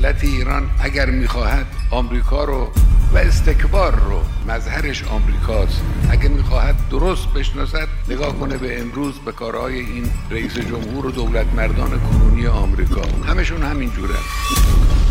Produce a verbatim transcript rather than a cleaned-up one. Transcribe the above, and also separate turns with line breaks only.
ملت ایران اگر میخواهد آمریکا رو و استکبار رو مظهرش آمریکاست، اگر میخواهد درست بشناسد نگاه کنه به امروز به کارهای این رئیس جمهور و دولت مردان کنونی آمریکا، همشون همین جورن.